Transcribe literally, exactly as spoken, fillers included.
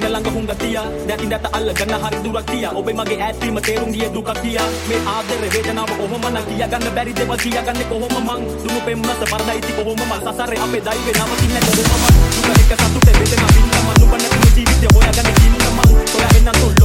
දින ළඟ හුඟතිය දැන් ඉඳට අල්ලගෙන හරි දුරක් තියා ඔබේ මගේ ඈත්වීම තේරුම් ගියේ දුකක් කියා මේ ආදරේ වේදනාව කොහොම නම් කියා ගන්න බැරි දේවල් කියාගන්නේ කොහොම මං දුනු පෙම්මස පරදයිති කොහොම මං සසරේ අපේ දෛවේ නවතින්නේ කොහොම මං දුක එක සතුටේ වේදනාව විඳ මං නුඹ නැති ජීවිතේ හොයාගන්න කින්න මං ඔයා එන්නත්